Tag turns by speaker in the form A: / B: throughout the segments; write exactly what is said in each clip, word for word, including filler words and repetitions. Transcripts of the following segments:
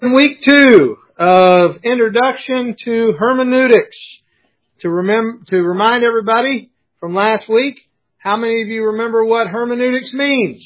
A: Week two of Introduction to Hermeneutics. To remember, to remind everybody from last week, how many of you remember what hermeneutics means?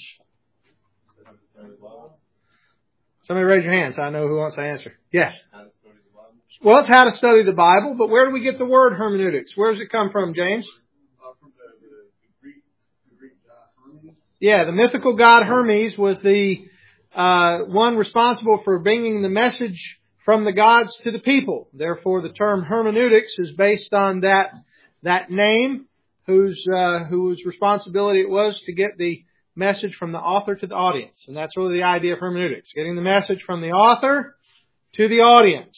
A: Somebody raise your hand so I know who wants to answer. Yes. Well, it's how to study the Bible, but where do we get the word hermeneutics? Where does it come from, James?
B: From the, the, the Greek, the Greek god Hermes.
A: Yeah, the mythical god Hermes was the uh, one responsible for bringing the message from the gods to the people. Therefore, the term hermeneutics is based on that that name, whose uh, whose responsibility it was to get the message from the author to the audience, and that's really the idea of hermeneutics: getting the message from the author to the audience.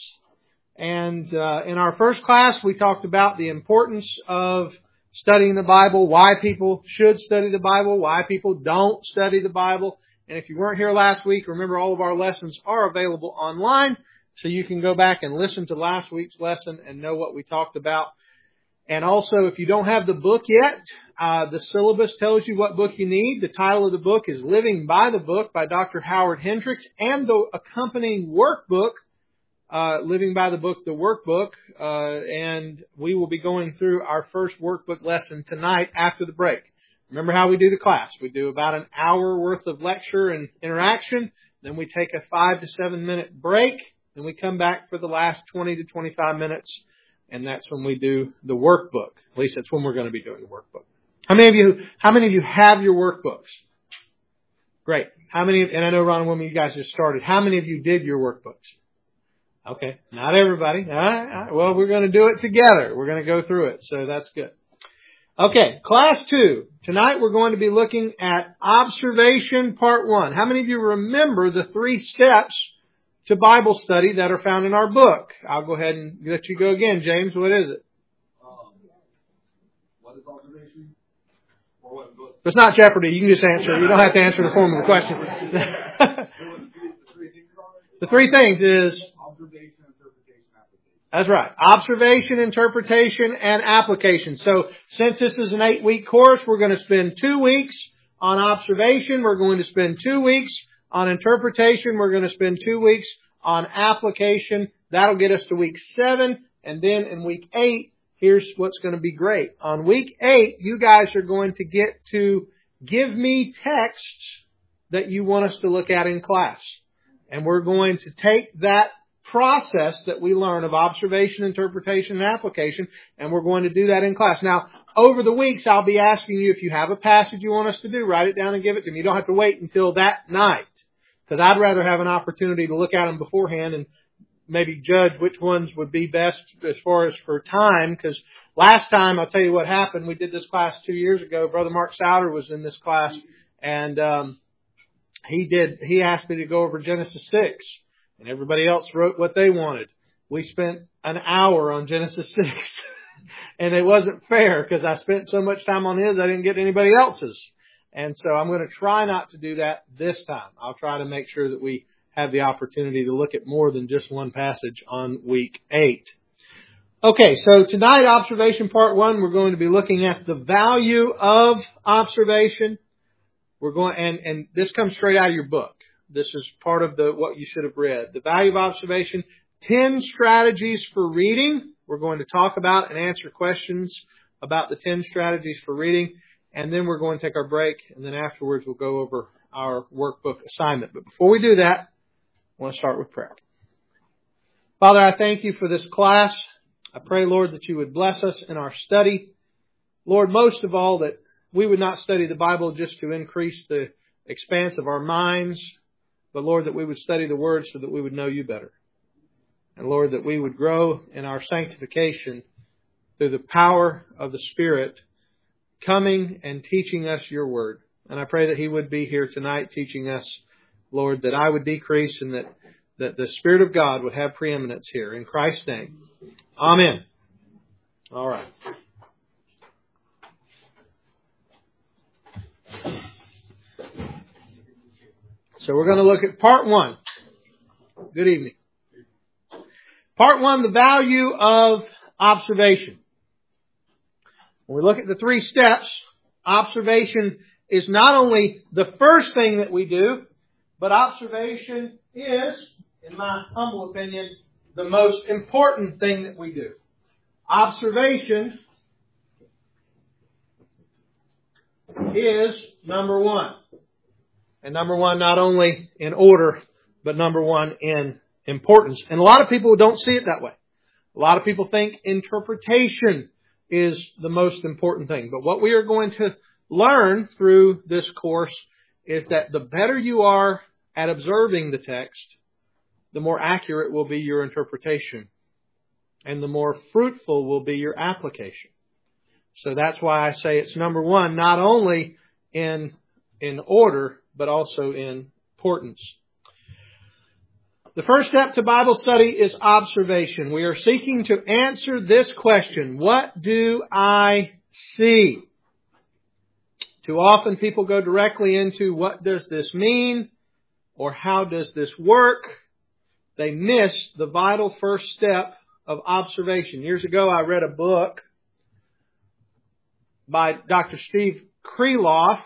A: And uh, in our first class, we talked about the importance of studying the Bible, why people should study the Bible, why people don't study the Bible. And if you weren't here last week, remember all of our lessons are available online, so you can go back and listen to last week's lesson and know what we talked about. And also, if you don't have the book yet, uh, the syllabus tells you what book you need. The title of the book is Living by the Book by Doctor Howard Hendricks, and the accompanying workbook, Uh, Living by the Book, the workbook, uh, and we will be going through our first workbook lesson tonight after the break. Remember how we do the class. We do about an hour worth of lecture and interaction, then we take a five to seven minute break, then we come back for the last twenty to twenty-five minutes, and that's when we do the workbook. At least that's when we're going to be doing the workbook. How many of you, how many of you have your workbooks? Great. How many, and I know Ron and Wilma, you guys just started. How many of you did your workbooks? Okay, not everybody. All right, all right. Well, we're going to do it together. We're going to go through it, so that's good. Okay, class two. Tonight we're going to be looking at observation part one. How many of you remember the three steps to Bible study that are found in our book? I'll go ahead and let you go again, James. What is it?
B: Um, what is observation? Or what book?
A: It's not Jeopardy. You can just answer. You don't have to answer the form of the question. The three things is...
B: Observation, interpretation, application.
A: That's right. Observation, interpretation, and application. So since this is an eight-week course, we're going to spend two weeks on observation. We're going to spend two weeks on interpretation. We're going to spend two weeks on application. That'll get us to week seven. And then in week eight, here's what's going to be great. On week eight, you guys are going to get to give me texts that you want us to look at in class. And we're going to take that process that we learn of observation, interpretation, and application, and we're going to do that in class. Now, over the weeks, I'll be asking you if you have a passage you want us to do, write it down and give it to me. You don't have to wait until that night, because I'd rather have an opportunity to look at them beforehand and maybe judge which ones would be best as far as for time, because last time, I'll tell you what happened. We did this class two years ago. Brother Mark Souder was in this class, and um he did. He asked me to go over Genesis six. And everybody else wrote what they wanted. We spent an hour on Genesis six. And it wasn't fair because I spent so much time on his, I didn't get anybody else's. And so I'm going to try not to do that this time. I'll try to make sure that we have the opportunity to look at more than just one passage on week eight. Okay, so tonight, observation part one, we're going to be looking at the value of observation. We're going, and, and this comes straight out of your book. This is part of the what you should have read. The value of observation, ten strategies for reading. We're going to talk about and answer questions about the ten strategies for reading. And then we're going to take our break. And then afterwards we'll go over our workbook assignment. But before we do that, I want to start with prayer. Father, I thank you for this class. I pray, Lord, that you would bless us in our study. Lord, most of all, that we would not study the Bible just to increase the expanse of our minds, but Lord, that we would study the Word so that we would know you better. And Lord, that we would grow in our sanctification through the power of the Spirit coming and teaching us your Word. And I pray that He would be here tonight teaching us, Lord, that I would decrease and that, that the Spirit of God would have preeminence here. In Christ's name. Amen. All right. So we're going to look at part one. Good evening. Part one, the value of observation. When we look at the three steps, observation is not only the first thing that we do, but observation is in my humble opinion, the most important thing that we do. Observation is number one. And number one not only in order, but number one in importance. And a lot of people don't see it that way. A lot of people think interpretation is the most important thing. But what we are going to learn through this course is that the better you are at observing the text, the more accurate will be your interpretation. And the more fruitful will be your application. So that's why I say it's number one, not only in, in order, but also in importance. The first step to Bible study is observation. We are seeking to answer this question: what do I see? Too often people go directly into what does this mean or how does this work? They miss the vital first step of observation. Years ago I read a book by Doctor Steve Kreloff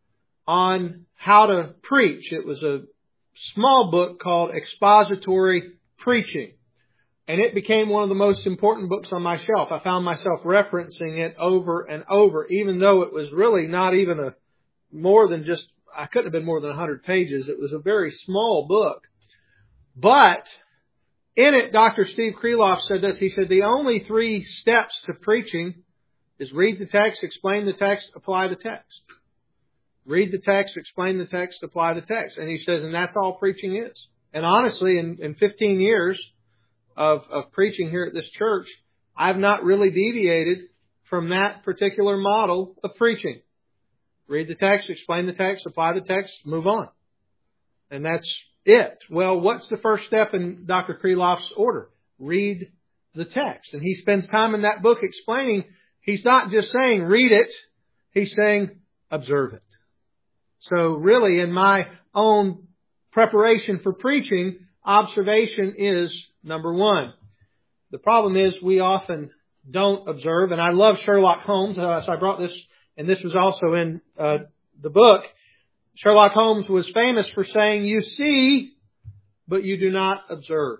A: on how to preach. It was a small book called Expository Preaching. And it became one of the most important books on my shelf. I found myself referencing it over and over, even though it was really not even a more than just, I couldn't have been more than one hundred pages. It was a very small book. But in it, Doctor Steve Kreloff said this. He said, the only three steps to preaching is read the text, explain the text, apply the text. Read the text, explain the text, apply the text. And he says, and that's all preaching is. And honestly, in, in fifteen years of, of preaching here at this church, I've not really deviated from that particular model of preaching. Read the text, explain the text, apply the text, move on. And that's it. Well, what's the first step in Doctor Kreloff's order? Read the text. And he spends time in that book explaining, he's not just saying read it, he's saying observe it. So really, in my own preparation for preaching, observation is number one. The problem is we often don't observe, and I love Sherlock Holmes, uh, so I brought this, and this was also in uh, the book. Sherlock Holmes was famous for saying, you see, but you do not observe.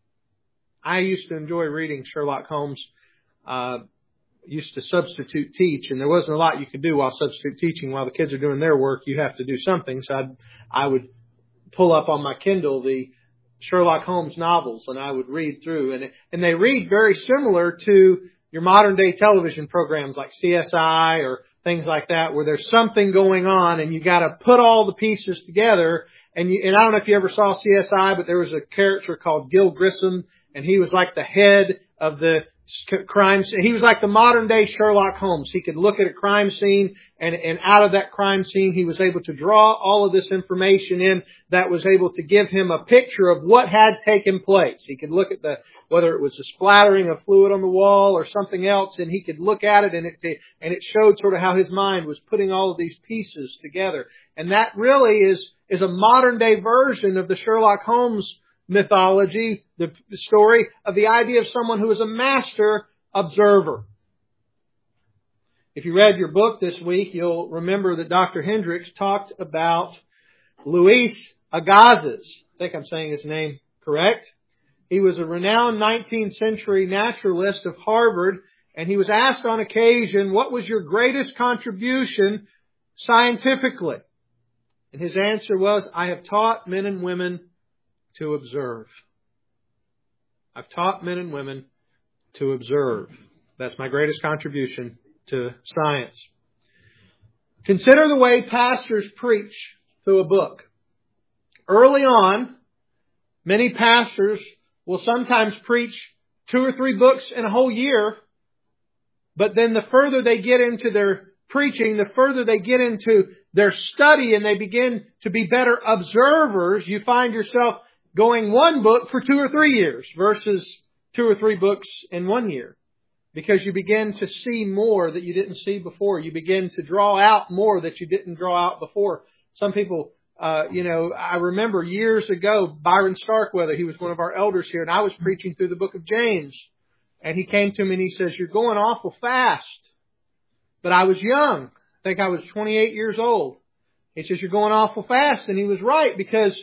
A: I used to enjoy reading Sherlock Holmes. Uh, used to substitute teach, and there wasn't a lot you could do while substitute teaching. While the kids are doing their work, you have to do something. So I'd, I would pull up on my Kindle the Sherlock Holmes novels, and I would read through. And, and they read very similar to your modern day television programs like C S I or things like that, where there's something going on and you got to put all the pieces together. And you, and I don't know if you ever saw C S I, but there was a character called Gil Grissom, and he was like the head of the crime scene. He was like the modern day Sherlock Holmes. He could look at a crime scene, and, and out of that crime scene, he was able to draw all of this information in that was able to give him a picture of what had taken place. He could look at the, whether it was the splattering of fluid on the wall or something else, and he could look at it, and it, and it showed sort of how his mind was putting all of these pieces together. And that really is, is a modern day version of the Sherlock Holmes mythology, the story of the idea of someone who is a master observer. If you read your book this week, you'll remember that Doctor Hendricks talked about Luis Agassiz. I think I'm saying his name correct. He was a renowned nineteenth century naturalist of Harvard, and he was asked on occasion, what was your greatest contribution scientifically? And his answer was, I have taught men and women to observe. I've taught men and women to observe. That's my greatest contribution to science. Consider the way pastors preach through a book. Early on, many pastors will sometimes preach two or three books in a whole year, but then the further they get into their preaching, the further they get into their study and they begin to be better observers, you find yourself going one book for two or three years versus two or three books in one year. Because you begin to see more that you didn't see before. You begin to draw out more that you didn't draw out before. Some people, uh, you know, I remember years ago, Byron Starkweather, he was one of our elders here, and I was preaching through the book of James. And he came to me and he says, you're going awful fast. But I was young. I think I was twenty-eight years old. He says, you're going awful fast. And he was right, because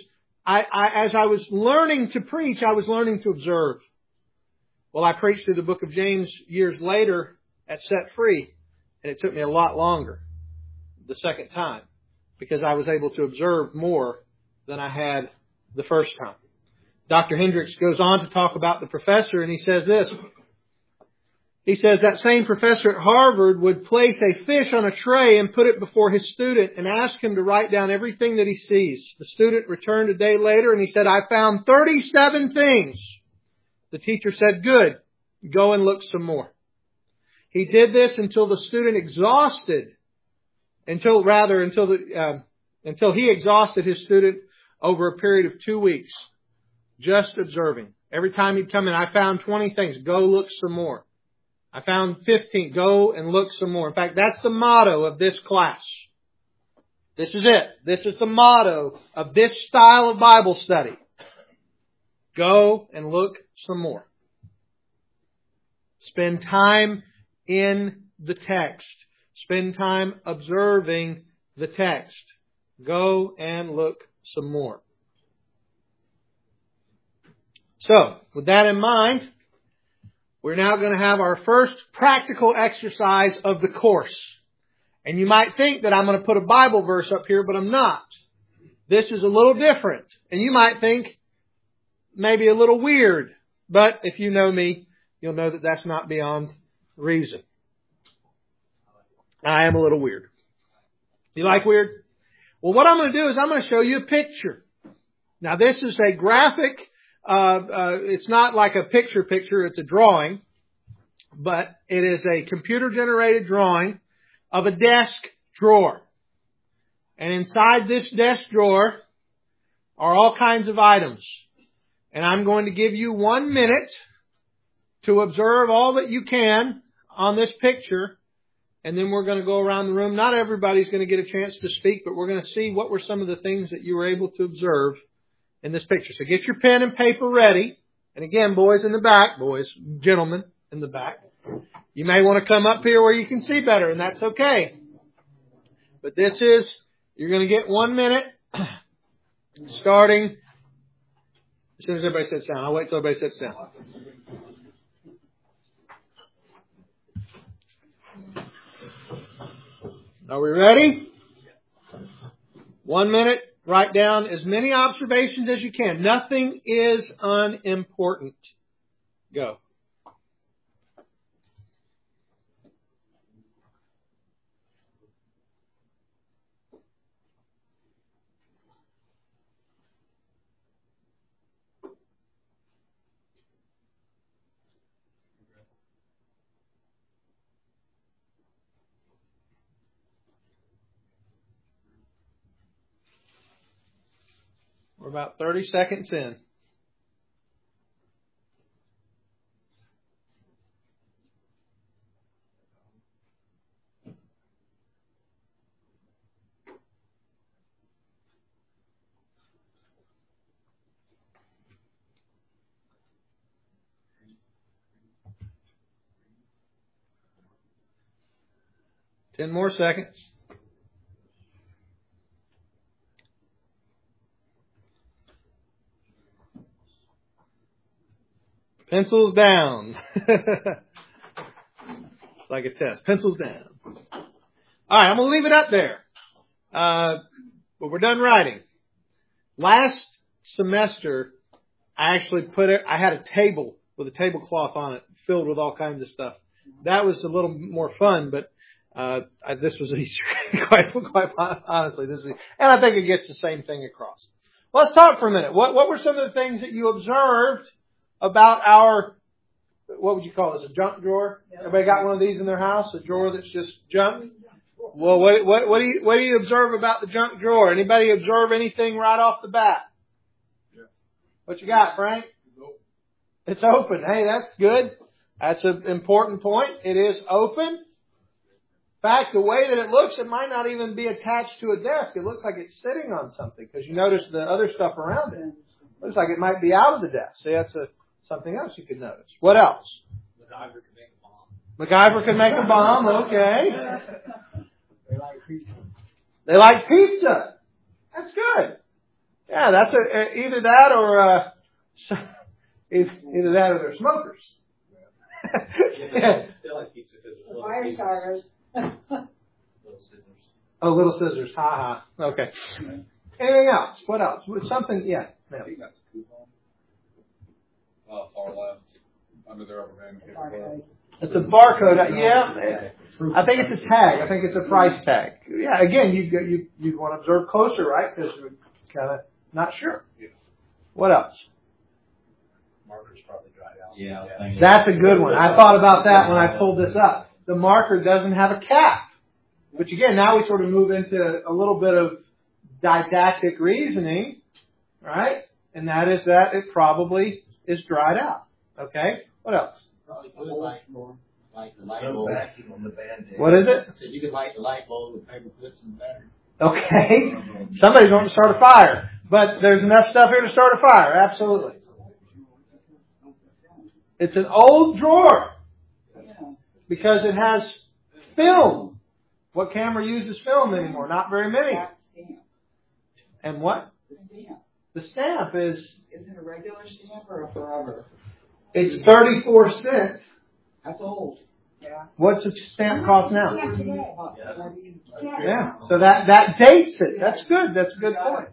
A: I, I, as I was learning to preach, I was learning to observe. Well, I preached through the book of James years later at Set Free, and it took me a lot longer the second time because I was able to observe more than I had the first time. Doctor Hendricks goes on to talk about the professor, and he says this. He says that same professor at Harvard would place a fish on a tray and put it before his student and ask him to write down everything that he sees. The student returned a day later and he said, I found thirty-seven things. The teacher said, good, go and look some more. He did this until the student exhausted, until rather, until the, uh, until he exhausted his student over a period of two weeks, just observing. Every time he'd come in, I found twenty things, go look some more. I found fifteen. Go and look some more. In fact, that's the motto of this class. This is it. This is the motto of this style of Bible study. Go and look some more. Spend time in the text. Spend time observing the text. Go and look some more. So, with that in mind, we're now going to have our first practical exercise of the course. And you might think that I'm going to put a Bible verse up here, but I'm not. This is a little different. And you might think maybe a little weird. But if you know me, you'll know that that's not beyond reason. I am a little weird. You like weird? Well, what I'm going to do is I'm going to show you a picture. Now, this is a graphic. Uh, uh, it's not like a picture picture, it's a drawing, but it is a computer generated drawing of a desk drawer. And inside this desk drawer are all kinds of items. And I'm going to give you one minute to observe all that you can on this picture. And then we're going to go around the room. Not everybody's going to get a chance to speak, but we're going to see what were some of the things that you were able to observe in this picture. So get your pen and paper ready. And again, boys in the back, boys, gentlemen in the back, you may want to come up here where you can see better, and that's okay. But this is, you're going to get one minute starting as soon as everybody sits down. I'll wait till everybody sits down. Are we ready? One minute. Write down as many observations as you can. Nothing is unimportant. Go. We're about thirty seconds in. Ten more seconds. Pencils down. It's like a test. Pencils down. All right, I'm going to leave it up there. Uh, but we're done writing. Last semester, I actually put it, I had a table with a tablecloth on it filled with all kinds of stuff. That was a little more fun, but uh, I, this was easier. quite, quite honestly, this is, and I think it gets the same thing across. Let's talk for a minute. What, what were some of the things that you observed about our, what would you call this, a junk drawer? Everybody got one of these in their house, a drawer that's just junk? Well, what, what, what do you, what do you observe about the junk drawer? Anybody observe anything right off the bat? What you got, Frank? It's open. Hey, that's good. That's an important point. It is open. In fact, the way that it looks, it might not even be attached to a desk. It looks like it's sitting on something because you notice the other stuff around it. Looks like it might be out of the desk. See, that's a, something else you could notice. What else?
B: MacGyver could make a bomb.
A: MacGyver could make a bomb. Okay.
B: They like pizza.
A: They like pizza. That's good. Yeah, that's a, either that or uh, either that or they're smokers.
C: Yeah. They like pizza because
D: The fire starters.
C: little scissors.
A: Oh, little scissors. Ha ha. Okay. Anything else? What else? Something? Yeah.
B: I think that's a coupon. Uh, far left, under the rubber band.
D: Barcode.
A: It's a barcode. Yeah. I think it's a tag. I think it's a price tag. Yeah. Again, you you you want to observe closer, right? Because we're kind of not sure.
B: Yeah.
A: What else?
C: Marker's probably dried out.
E: Yeah, I think
A: That's a good one. I thought about that when I pulled this up. The marker doesn't have a cap. Which again, now we sort of move into a little bit of didactic reasoning, right? And that is that it probably is dried out. Okay? What else?
E: probably could light more, like the light bulb.
C: vacuum on the Band-Aid.
A: What is it?
E: So you could light the light bulb with paper clips and battery.
A: Okay. Somebody's going to start a fire. But there's enough stuff here to start a fire. Absolutely. It's an old drawer. Because it has film. What camera uses film anymore? Not very many. And what?
D: The stamp.
A: The stamp is,
D: Is it a regular stamp or a forever?
A: it's thirty-four cents.
D: That's old. Yeah.
A: What's the stamp cost now?
D: Yeah.
A: Yeah. So that, that dates it. That's good. That's a good point.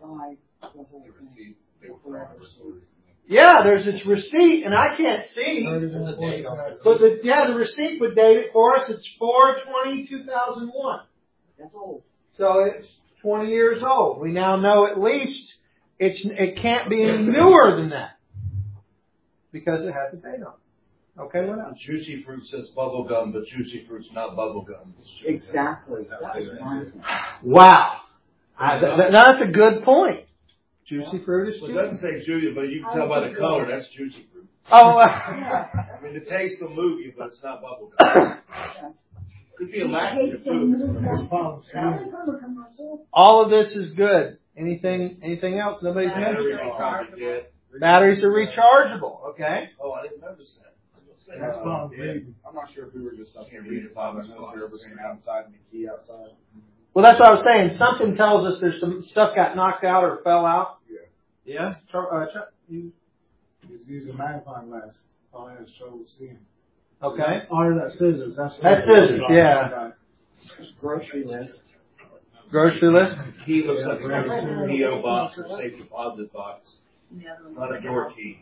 A: Yeah, there's this receipt, and I can't see.
E: There's a date on it.
A: But the, yeah, the receipt would date it for us. It's four twenty two thousand one.
D: That's old.
A: So it's twenty years old. We now know at least it's it can't be any newer than that because it has a date on it. Okay, what else?
F: Juicy Fruit says bubble gum, but Juicy Fruit's not bubble gum. It's chewing gum.
D: Exactly. That was mine.
A: Wow, I, th- th- that's a good point. Juicy fruit is
F: Well, it
A: juicy.
F: doesn't say juicy, but you can tell by the color that's Juicy Fruit.
A: Oh, uh,
F: I mean, the taste will move you, but it's not bubble gum. Could be a laxative food.
A: all of this is good. Anything? Anything else? Nobody's
F: Battery
A: mentioned.
F: probably did.
A: Batteries are rechargeable. Okay.
F: Oh, I didn't notice that.
B: That's
F: Oh,
B: fine.
F: yeah.
B: I'm not sure if we were just up here
F: Can't read
B: reading
F: it by
B: five
F: my
B: minutes or
F: phone.
B: everything outside and the key outside.
A: Well, that's what I was saying. Something tells us there's some stuff got knocked out or fell out.
B: Yeah.
A: Yeah. Char- uh, Chuck, you-
G: Just use a magnifying glass. All I have is trouble seeing.
A: Okay.
G: Or that scissors. That's
A: That's scissors, yeah.
D: Grocery list.
A: Grocery list.
F: Key looks like a P O box or safe deposit box, not a door key.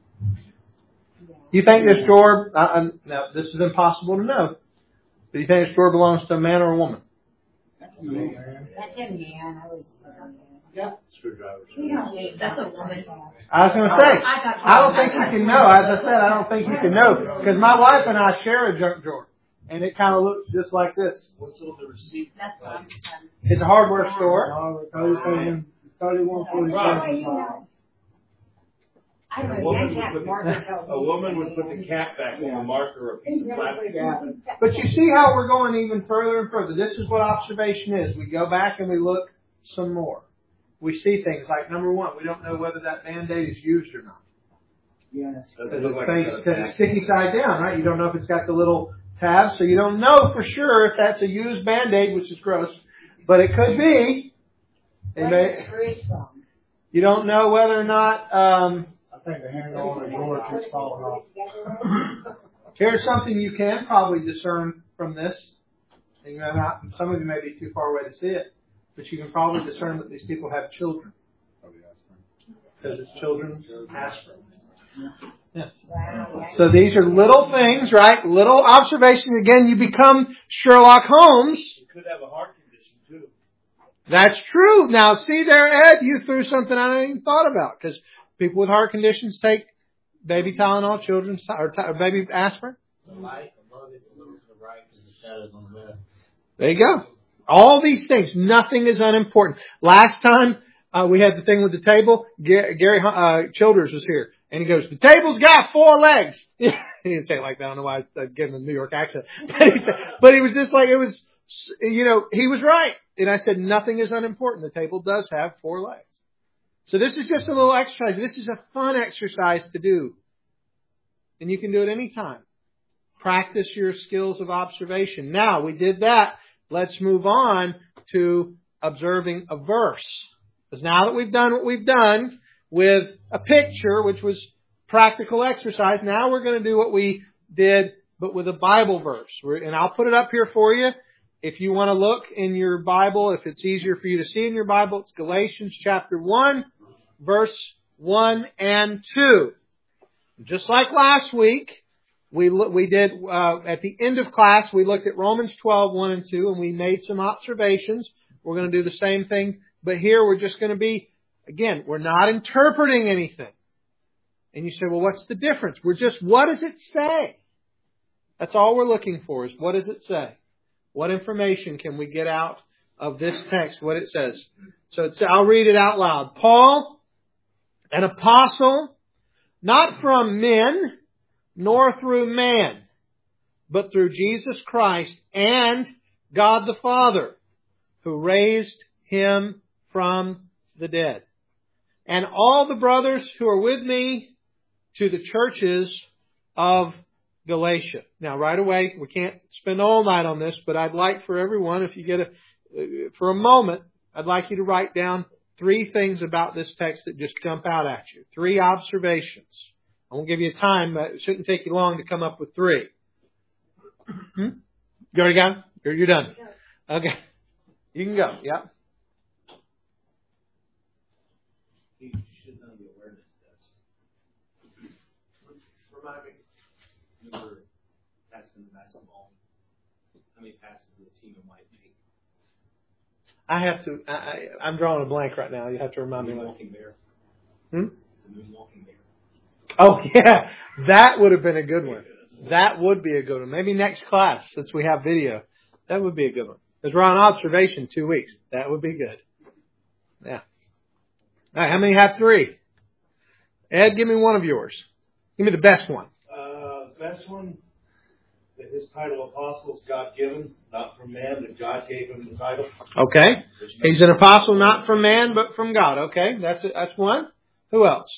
A: You think this drawer? Uh, um, now, this is impossible to know. Do you think this drawer belongs to a man or a woman?
D: That's a man. That's a man. I was.
F: Screwdriver.
H: That's a woman.
A: I was going to say, I don't think you can know. As I said, I don't think you can know because my wife and I share a junk drawer, and it kind of looks just like this.
F: What's on the receipt?
H: That's what I'm
A: It's a hardware store.
G: thirty-seven, thirty-one forty-seven.
D: I
F: A
D: don't know.
F: woman,
D: You
F: would
D: can't
F: put
D: marker
F: the,
D: tells
F: a
D: me
F: woman would put
D: something.
F: the cap back on a marker or a piece of plastic.
A: But you see how we're going even further and further. This is what observation is. We go back and we look some more. We see things like, number one, we don't know whether that Band-Aid is used or not.
D: Yes.
F: Doesn't
A: Because
F: look
A: it's,
F: like
A: face,
F: it's got a
A: because it's
F: cap.
A: sticky side down, right? You don't know if it's got the little tab, so you don't know for sure if that's a used Band-Aid, which is gross. But it could be. It
D: Where
A: may,
D: is it grease from?
A: you don't know whether or not... Um,
G: I think the handle on the drawer keeps falling off.
A: here's something you can probably discern from this. And you know, not, some of you may be too far away to see it, but you can probably discern that these people have children. Because it's children's aspirin. Yeah.
D: Wow.
A: So these are little things, right? Little observations. Again, you become Sherlock Holmes.
F: You could have a heart condition too.
A: That's true. Now, see there, Ed, you threw something I hadn't even thought about. Because people with heart conditions take baby Tylenol, children's or, or baby aspirin.
E: The light above it's a little to the right because the shadow's on the left.
A: There you go. All these things. Nothing is unimportant. Last time uh, we had the thing with the table, Gary, Gary uh, Childers was here. And he goes, the table's got four legs. He didn't say it like that. I don't know why I gave him a New York accent. But he, but he was just like, it was, you know, he was right. And I said, nothing is unimportant. The table does have four legs. So this is just a little exercise. This is a fun exercise to do. And you can do it anytime. Practice your skills of observation. Now, we did that. Let's move on to observing a verse. Because now that we've done what we've done with a picture, which was practical exercise, now we're going to do what we did, but with a Bible verse. We're, and I'll put it up here for you. If you want to look in your Bible, if it's easier for you to see in your Bible, it's Galatians chapter one, verse one and two. Just like last week, we we did, uh, at the end of class, we looked at Romans twelve, one and two, and we made some observations. We're going to do the same thing, but here we're just going to be, again, we're not interpreting anything. And you say, well, what's the difference? We're just, what does it say? That's all we're looking for, is what does it say? What information can we get out of this text, what it says? So it's, I'll read it out loud. Paul, an apostle, not from men, nor through man, but through Jesus Christ and God the Father, who raised Him from the dead. And all the brothers who are with me to the churches of Galatia. Now, right away, we can't spend all night on this, but I'd like for everyone, if you get a, for a moment, I'd like you to write down three things about this text that just jump out at you. Three observations. I won't give you time, but it shouldn't take you long to come up with three. Hmm? You already got them? You're, you're done. Okay. You can go. Yeah.
C: You should know the awareness test. Remind me. Remember passing the basketball. How many passes did the team in white make?
A: I have to, I, I, I'm drawing a blank right now. You have to remind
C: The
A: me.
C: moonwalking bear.
A: Hmm?
C: The moonwalking bear.
A: Oh, yeah. That would have been a good one. That would be a good one. Maybe next class, since we have video. That would be a good one. Because we're on observation two weeks. That would be good. Yeah. All right. How many have three? Ed, give me one of yours. Give me the best one.
F: Uh, best one, that his title apostle is God-given, not from man, that God gave him the title.
A: Okay. He's an apostle not from man, but from God. Okay. That's it. That's one. Who else?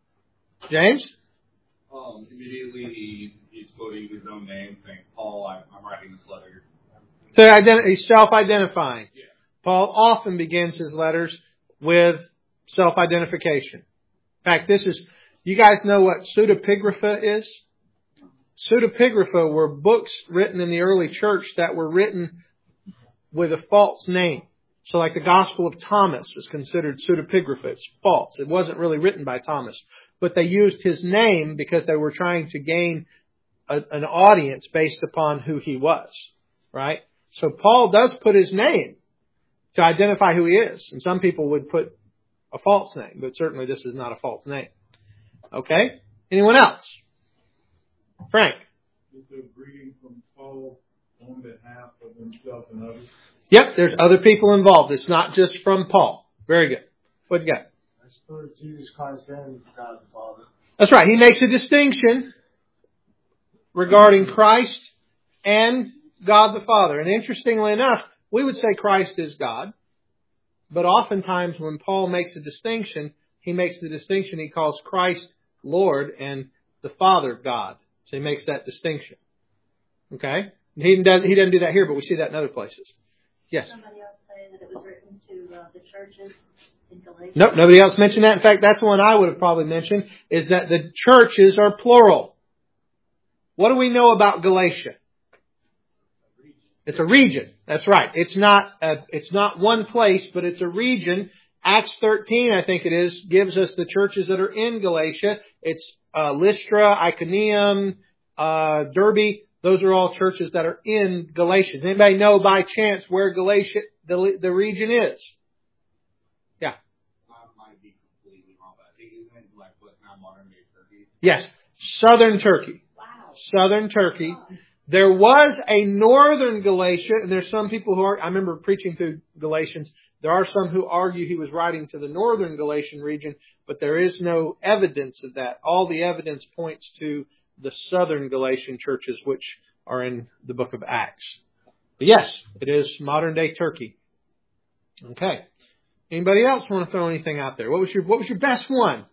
A: James?
B: Um, immediately he, he's quoting his own name, saying, Paul, I'm, I'm writing this letter.
A: So ident- he's self-identifying.
B: Yeah.
A: Paul often begins his letters with self-identification. In fact, this is, you guys know what pseudepigrapha is? Pseudepigrapha were books written in the early church that were written with a false name. So like the Gospel of Thomas is considered pseudepigrapha. It's false. It wasn't really written by Thomas. But they used his name because they were trying to gain a, an audience based upon who he was. Right? So Paul does put his name to identify who he is. And some people would put a false name, but certainly this is not a false name. Okay? Anyone else? Frank?
G: It's a greeting from Paul on behalf of himself and others.
A: Yep, there's other people involved. It's not just from Paul. Very good. What you got?
G: That's for Jesus Christ and God the Father.
A: That's right. He makes a distinction regarding Christ and God the Father. And interestingly enough, we would say Christ is God. But oftentimes when Paul makes a distinction, he makes the distinction, he calls Christ Lord and the Father God. So he makes that distinction. Okay? He doesn't, he doesn't do that here, but we see that in other places. Yes?
H: Somebody else say that it was written to uh, the churches in Galatia?
A: Nope, nobody else mentioned that. In fact, that's the one I would have probably mentioned, is that the churches are plural. What do we know about Galatia? It's a region. That's right. It's not a, it's not one place, but it's a region. Acts thirteen, I think it is, gives us the churches that are in Galatia. It's uh, Lystra, Iconium, uh, Derbe. Those are all churches that are in Galatia. Does anybody know by chance where Galatia, the, the region is? Yeah.
B: I might be completely wrong, but I think it's in like what now modern day Turkey.
A: Yes. Southern Turkey.
H: Wow.
A: Southern Turkey. There was a northern Galatia, and there's some people who are, I remember preaching through Galatians, there are some who argue he was writing to the northern Galatian region, but there is no evidence of that. All the evidence points to the southern Galatian churches, which are in the book of Acts. But yes, it is modern day Turkey. Okay. Anybody else want to throw anything out there? What was your, what was your best one?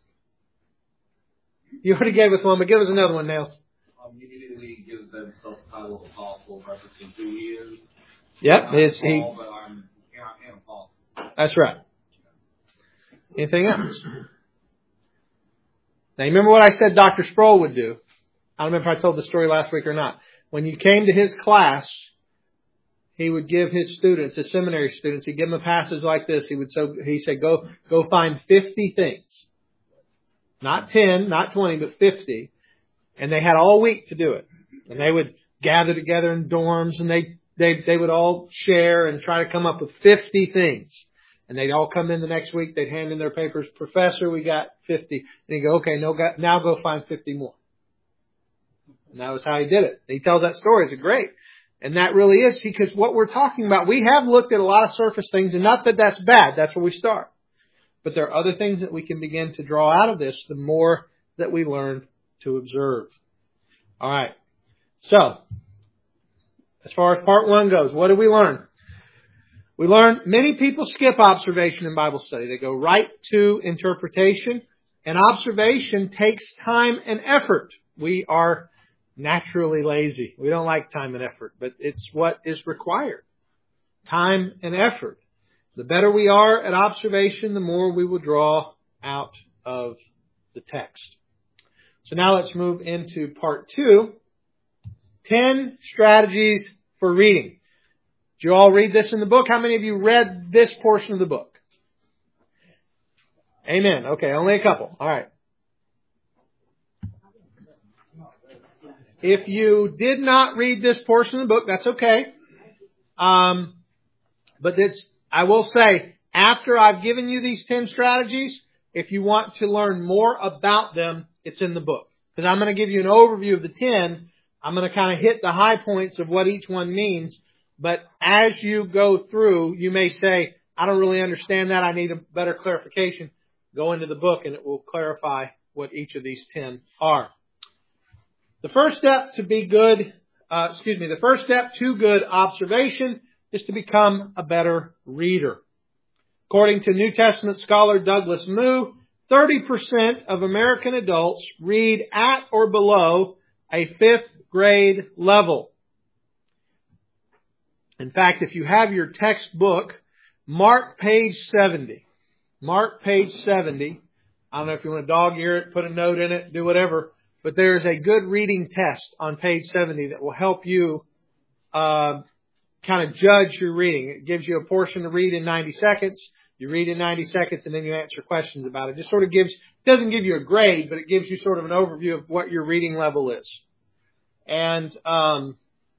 A: You already gave us one, but give us another one, Nails.
B: Immediately gives themselves the title of apostle, referencing who he is.
A: Yep.
B: Not
A: His, he,
B: Paul, but I'm, I'm an apostle.
A: that's right. Anything else? Now, you remember what I said Doctor Sproul would do? I don't remember if I told the story last week or not. When you came to his class, he would give his students, his seminary students, he'd give them a passage like this. He would so he said, go go find fifty things. Not ten, not twenty, but fifty. And they had all week to do it. And they would gather together in dorms, and they they they would all share and try to come up with fifty things. And they'd all come in the next week, they'd hand in their papers, Professor, we got fifty. And he'd go, okay, no, now go find fifty more. And that was how he did it. He tells that story. It's great. And that really is, because what we're talking about, we have looked at a lot of surface things, and not that that's bad. That's where we start. But there are other things that we can begin to draw out of this the more that we learn to observe. All right. So, as far as part one goes, what did we learn? We learned many people skip observation in Bible study. They go right to interpretation. And observation takes time and effort. We are naturally lazy. We don't like time and effort, but it's what is required. Time and effort. The better we are at observation, the more we will draw out of the text. So now let's move into part two. Ten strategies for reading. Did you all read this in the book? How many of you read this portion of the book? Amen. Okay, only a couple. All right. If you did not read this portion of the book, that's okay. Um, but it's, I will say, after I've given you these ten strategies, if you want to learn more about them, it's in the book. Because I'm going to give you an overview of the ten. I'm going to kind of hit the high points of what each one means. But as you go through, you may say, I don't really understand that. I need a better clarification. Go into the book and it will clarify what each of these ten are. The first step to be good, uh, excuse me, the first step to good observation is to become a better reader. According to New Testament scholar Douglas Moo, thirty percent of American adults read at or below a fifth grade level. In fact, if you have your textbook, mark page seventy. Mark page seventy. I don't know if you want to dog ear it, put a note in it, do whatever. But there is a good reading test on page seventy that will help you uh, kind of judge your reading. It gives you a portion to read in ninety seconds. You read in ninety seconds and then you answer questions about it. It just sort of gives, doesn't give you a grade, but it gives you sort of an overview of what your reading level is. And um,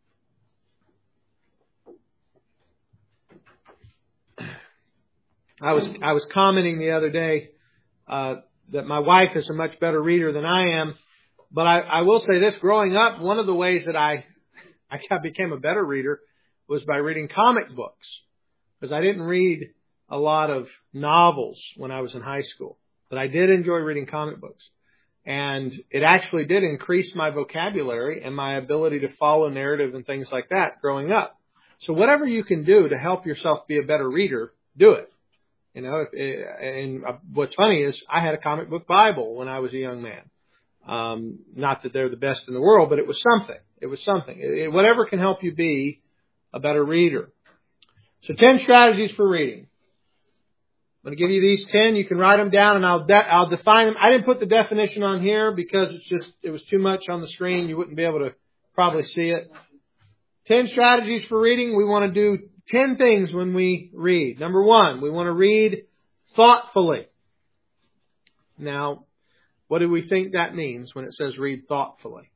A: I was I was commenting the other day uh, that my wife is a much better reader than I am. But I, I will say this, growing up, one of the ways that I, I became a better reader was by reading comic books. Because I didn't read a lot of novels when I was in high school. But I did enjoy reading comic books. And it actually did increase my vocabulary and my ability to follow narrative and things like that growing up. So whatever you can do to help yourself be a better reader, do it. You know, if, and what's funny is I had a comic book Bible when I was a young man. Um, not that they're the best in the world, but it was something. It was something. It, it, whatever can help you be a better reader. So ten strategies for reading. I'm going to give you these ten. You can write them down and I'll, de- I'll define them. I didn't put the definition on here because it's just, it was too much on the screen. You wouldn't be able to probably see it. ten strategies for reading. We want to do ten things when we read. Number one, we want to read thoughtfully. Now, what do we think that means when it says read thoughtfully?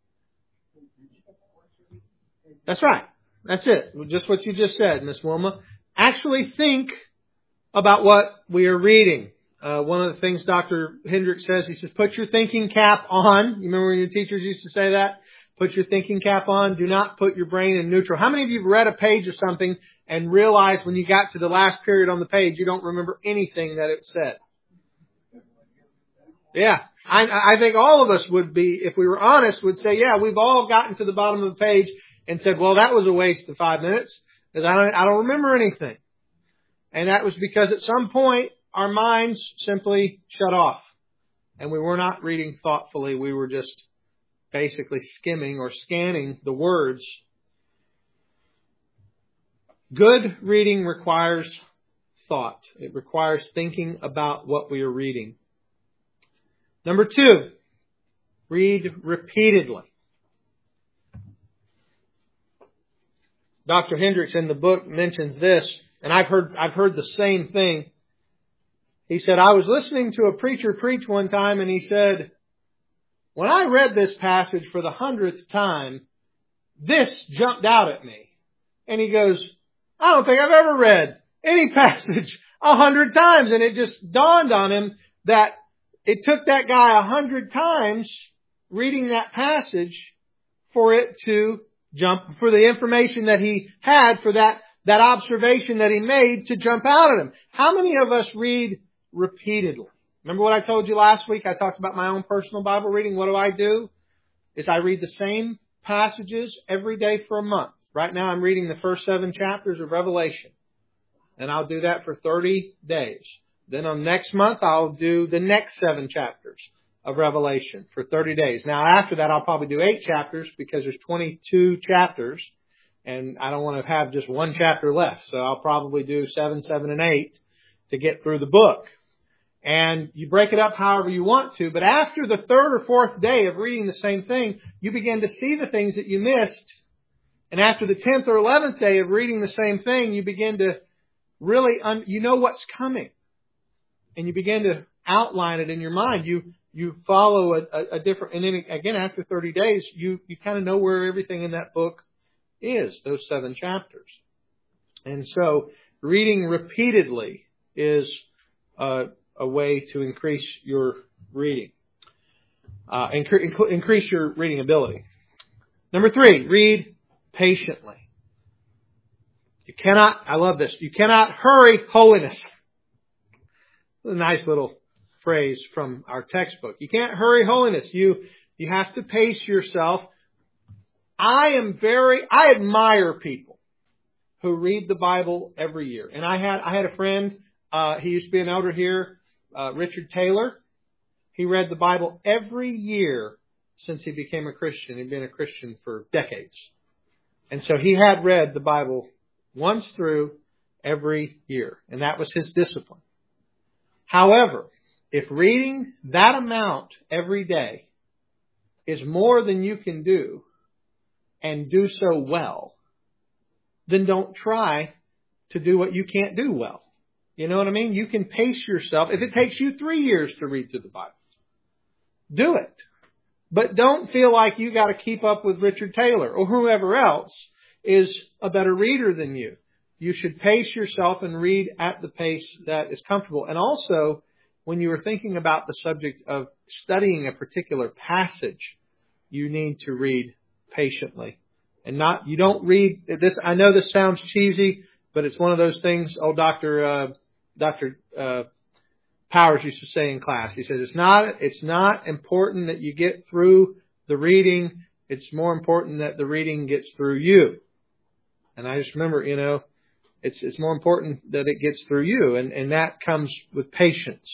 A: That's right. That's it. Just what you just said, Miss Wilma. Actually think about what we are reading. Uh, one of the things Doctor Hendricks says, he says, put your thinking cap on. You remember when your teachers used to say that? Put your thinking cap on. Do not put your brain in neutral. How many of you have read a page of something and realized when you got to the last period on the page, you don't remember anything that it said? Yeah. I, I think all of us would be, if we were honest, would say, yeah, we've all gotten to the bottom of the page and said, well, that was a waste of five minutes because I don't, I don't remember anything. And that was because at some point our minds simply shut off and we were not reading thoughtfully. We were just basically skimming or scanning the words. Good reading requires thought. It requires thinking about what we are reading. Number two, read repeatedly. Doctor Hendricks in the book mentions this, and I've heard, I've heard the same thing. He said, I was listening to a preacher preach one time, and he said, when I read this passage for the hundredth time, this jumped out at me. And he goes, I don't think I've ever read any passage a hundred times. And it just dawned on him that it took that guy a hundred times reading that passage for it to jump, for the information that he had, for that, that observation that he made to jump out at him. How many of us read repeatedly? Remember what I told you last week? I talked about my own personal Bible reading. What do I do? Is I read the same passages every day for a month. Right now I'm reading the first seven chapters of Revelation. And I'll do that for thirty days. Then on next month I'll do the next seven chapters of Revelation for thirty days. Now after that I'll probably do eight chapters because there's twenty-two chapters. And I don't want to have just one chapter left. So I'll probably do seven, seven, and eight to get through the book. And you break it up however you want to. But after the third or fourth day of reading the same thing, you begin to see the things that you missed. And after the tenth or eleventh day of reading the same thing, you begin to really, un- you know what's coming. And you begin to outline it in your mind. You you follow a, a, a different, and then again, after thirty days, you, you kind of know where everything in that book is, those seven chapters. And so, reading repeatedly is uh a way to increase your reading. Uh, incre- increase your reading ability. Number three, read patiently. You cannot, I love this, you cannot hurry holiness. A nice little phrase from our textbook. You can't hurry holiness. You, you have to pace yourself. I am very, I admire people who read the Bible every year. And I had, I had a friend, uh, he used to be an elder here, Uh, Richard Taylor. He read the Bible every year since he became a Christian. He'd been a Christian for decades. And so he had read the Bible once through every year. And that was his discipline. However, if reading that amount every day is more than you can do and do so well, then don't try to do what you can't do well. You know what I mean? You can pace yourself. If it takes you three years to read through the Bible, do it. But don't feel like you got to keep up with Richard Taylor or whoever else is a better reader than you. You should pace yourself and read at the pace that is comfortable. And also, when you are thinking about the subject of studying a particular passage, you need to read patiently. And not, you don't read this. I know this sounds cheesy, but it's one of those things. Oh, Doctor Uh, Doctor Uh, Powers used to say in class. He said, "It's not. It's not important that you get through the reading. It's more important that the reading gets through you." And I just remember, you know, it's it's more important that it gets through you, and and that comes with patience.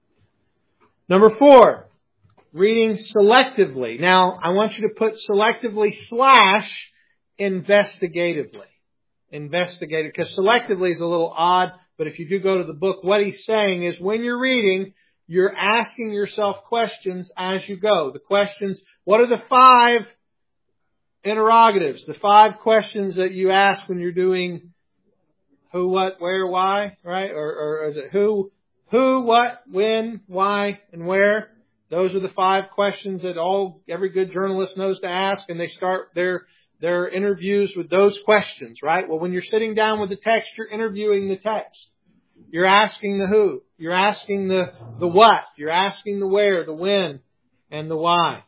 A: Number four, reading selectively. Now, I want you to put selectively slash investigatively. Investigative, because selectively is a little odd, but if you do go to the book, what he's saying is when you're reading, you're asking yourself questions as you go. The questions, what are the five interrogatives, the five questions that you ask when you're doing who, what, where, why, right? Or, or is it who, who, what, when, why, and where? Those are the five questions that all every good journalist knows to ask, and they start their their interviews with those questions, right? Well, when you're sitting down with the text, you're interviewing the text. You're asking the who. You're asking the, the what. You're asking the where, the when, and the why.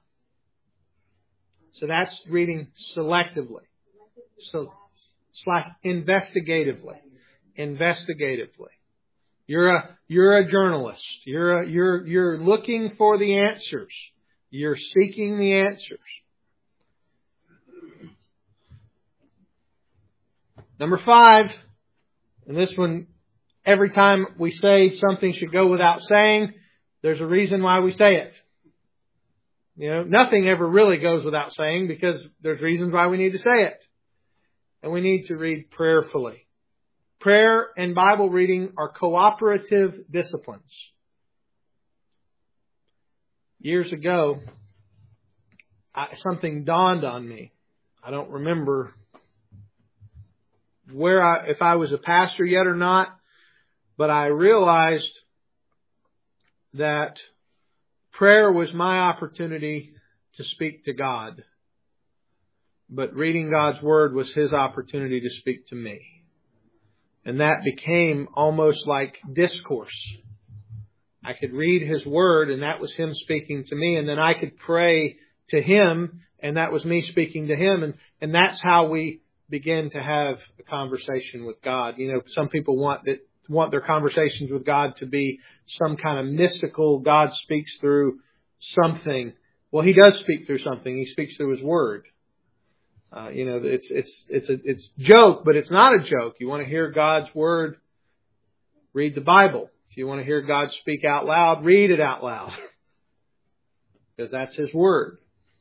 A: So that's reading selectively. So, slash investigatively. Investigatively. You're a, you're a journalist. You're a, you're, you're looking for the answers. You're seeking the answers. Number five, and this one, every time we say something should go without saying, there's a reason why we say it. You know, nothing ever really goes without saying because there's reasons why we need to say it. And we need to read prayerfully. prayer and Bible reading are cooperative disciplines. Years ago, I, something dawned on me. I don't remember where I, if I was a pastor yet or not, but I realized that prayer was my opportunity to speak to God, but reading God's Word was His opportunity to speak to me. And that became almost like discourse. I could read His Word, and that was Him speaking to me, and then I could pray to Him, and that was me speaking to Him, and, and that's how we begin to have a conversation with God. You know, some people want that want their conversations with God to be some kind of mystical, God speaks through something. Well, He does speak through something. He speaks through His Word. Uh, you know, it's it's it's a it's joke, but it's not a joke. You want to hear God's Word, read the Bible. If you want to hear God speak out loud, read it out loud. Because that's His Word.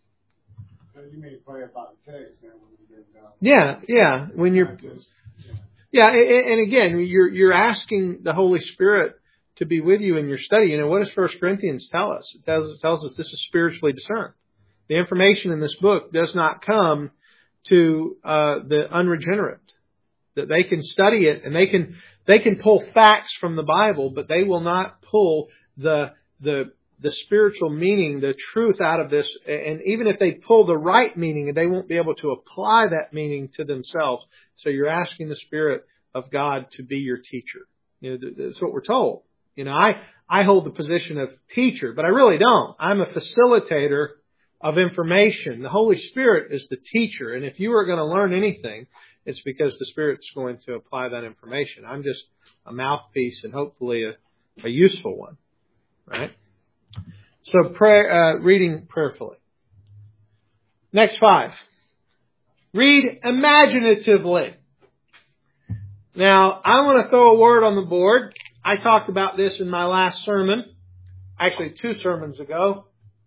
I: So you may pray about the text now when you get down.
A: Yeah, yeah. When you're, yeah, and, and again, you're you're asking the Holy Spirit to be with you in your study. You know, what does First Corinthians tell us? It tells, it tells us this is spiritually discerned. The information in this book does not come to uh, the unregenerate. That they can study it and they can they can pull facts from the Bible, but they will not pull the the the spiritual meaning, the truth out of this. And even if they pull the right meaning, they won't be able to apply that meaning to themselves. So you're asking the Spirit of God to be your teacher. You know, that's what we're told. You know, I I hold the position of teacher, but I really don't. I'm a facilitator of information. The Holy Spirit is the teacher. And if you are going to learn anything, it's because the Spirit's going to apply that information. I'm just a mouthpiece and hopefully a, a useful one. Right? So prayer, uh, reading prayerfully. Next five. Read imaginatively. Now, I want to throw a word on the board. I talked about this in my last sermon. Actually, two sermons ago.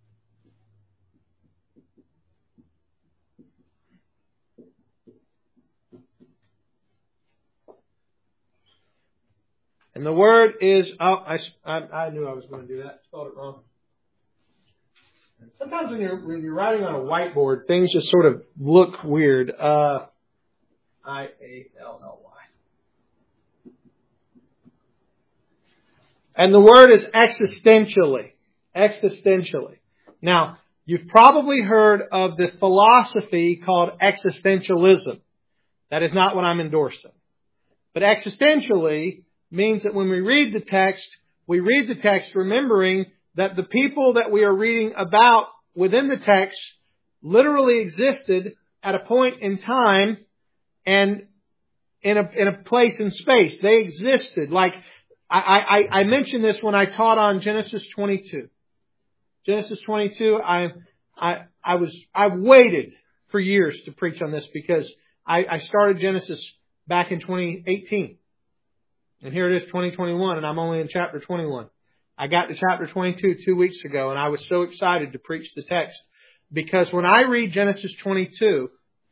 A: And the word is, oh, I, I, I knew I was going to do that. Spelled it wrong. Sometimes when you're, when you're writing on a whiteboard, things just sort of look weird. Uh, I A L L Y. And the word is existentially. Existentially. Now, you've probably heard of the philosophy called existentialism. That is not what I'm endorsing. But existentially means that when we read the text, we read the text remembering that the people that we are reading about within the text literally existed at a point in time and in a, in a place in space. They existed. Like, I, I, I mentioned this when I taught on Genesis twenty-two. Genesis twenty-two, I, I, I was, I waited for years to preach on this because I, I started Genesis back in twenty eighteen. And here it is, twenty twenty-one, and I'm only in chapter twenty-one. I got to chapter twenty-two two weeks ago, and I was so excited to preach the text. Because when I read Genesis twenty-two,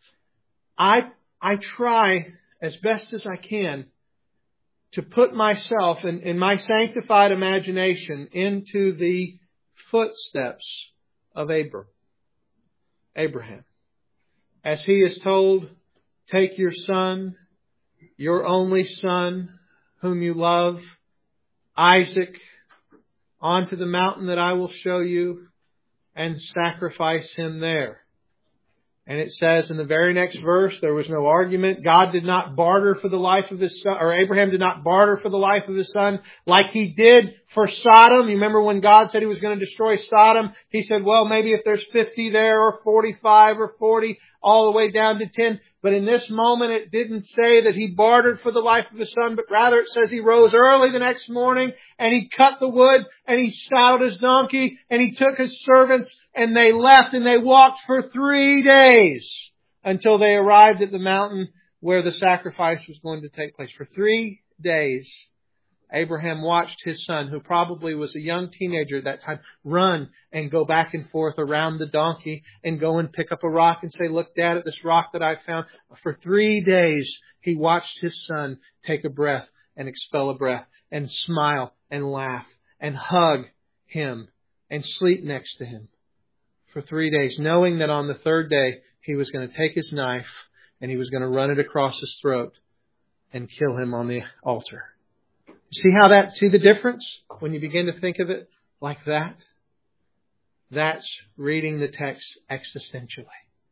A: I, I try as best as I can to put myself in, in my sanctified imagination into the footsteps of Abram, Abraham. As he is told, take your son, your only son, whom you love, Isaac, onto the mountain that I will show you, and sacrifice him there. And it says in the very next verse, there was no argument. God did not barter for the life of his son, or Abraham did not barter for the life of his son like he did for Sodom. You remember when God said he was going to destroy Sodom? He said, well, maybe if there's fifty there, or forty-five, or forty, all the way down to ten. But in this moment, it didn't say that he bartered for the life of his son, but rather it says he rose early the next morning and he cut the wood and he saddled his donkey and he took his servants and they left and they walked for three days until they arrived at the mountain where the sacrifice was going to take place. For three days, Abraham watched his son, who probably was a young teenager at that time, run and go back and forth around the donkey and go and pick up a rock and say, look, Dad, at this rock that I found. For three days, he watched his son take a breath and expel a breath and smile and laugh and hug him and sleep next to him for three days, knowing that on the third day, he was going to take his knife and he was going to run it across his throat and kill him on the altar. See how that, see the difference when you begin to think of it like that? That's reading the text existentially.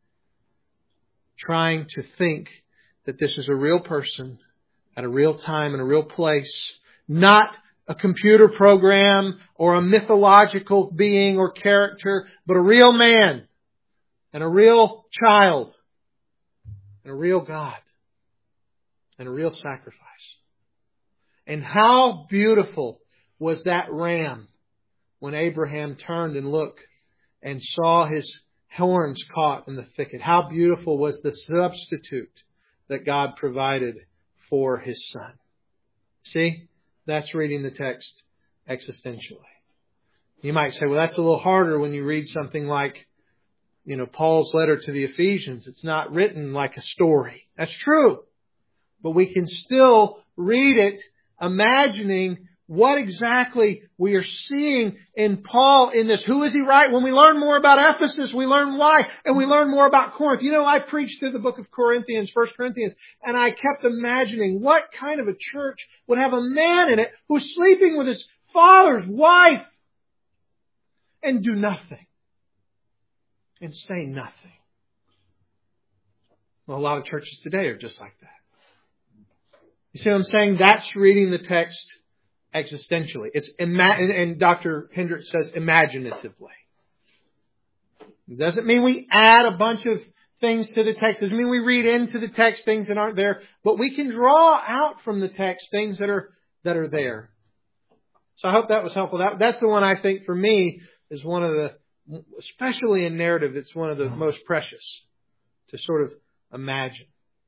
A: Trying to think that this is a real person at a real time and a real place, not a computer program or a mythological being or character, but a real man and a real child and a real God and a real sacrifice. And how beautiful was that ram when Abraham turned and looked and saw his horns caught in the thicket. How beautiful was the substitute that God provided for his son. See, that's reading the text existentially. You might say, well, that's a little harder when you read something like, you know, Paul's letter to the Ephesians. It's not written like a story. That's true. But we can still read it imagining what exactly we are seeing in Paul in this. Who is he right? When we learn more about Ephesus, we learn why, and we learn more about Corinth. You know, I preached through the book of Corinthians, First Corinthians, and I kept imagining what kind of a church would have a man in it who's sleeping with his father's wife and do nothing and say nothing. Well, a lot of churches today are just like that. You see what I'm saying? That's reading the text existentially. It's ima- and Doctor Hendricks says imaginatively. It doesn't mean we add a bunch of things to the text. It doesn't mean we read into the text things that aren't there. But we can draw out from the text things that are that are there. So I hope that was helpful. That, that's the one I think for me is one of the, especially in narrative, it's one of the most precious to sort of imagine.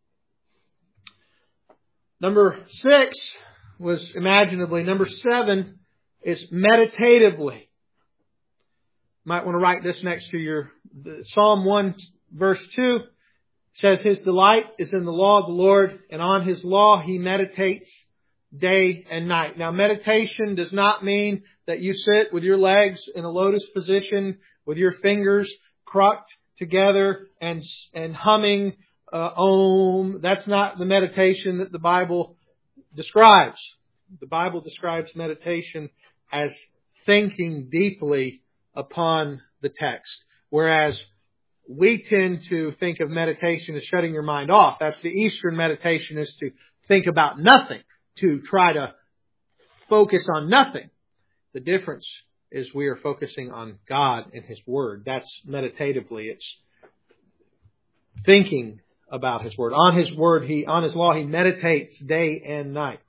A: Number six was imaginatively. Number seven is meditatively. Might want to write this next to your Psalm one verse two. Says, His delight is in the law of the Lord, and on His law He meditates day and night. Now, meditation does not mean that you sit with your legs in a lotus position with your fingers crooked together and and humming uh, Om. That's not the meditation that the Bible describes. The Bible describes meditation as thinking deeply upon the text, whereas we tend to think of meditation as shutting your mind off. That's the Eastern meditation, is to think about nothing, to try to focus on nothing. The difference is we are focusing on God and His Word. That's meditatively. It's thinking about His Word. On His Word, He, on His law, He meditates day and night.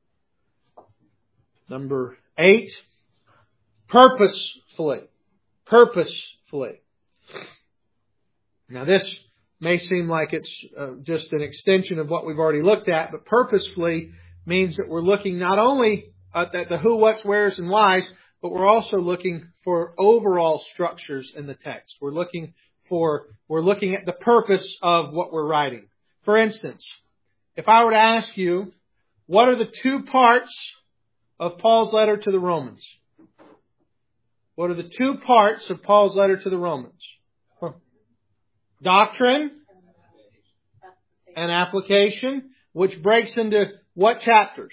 A: Number eight, purposefully. Purposefully. Now this may seem like it's uh, just an extension of what we've already looked at, but purposefully means that we're looking not only at the who, what's, where's, and why's, but we're also looking for overall structures in the text. We're looking for, we're looking at the purpose of what we're writing. For instance, if I were to ask you, what are the two parts of Paul's letter to the Romans? What are the two parts of Paul's letter to the Romans? Doctrine and application, which breaks into what chapters?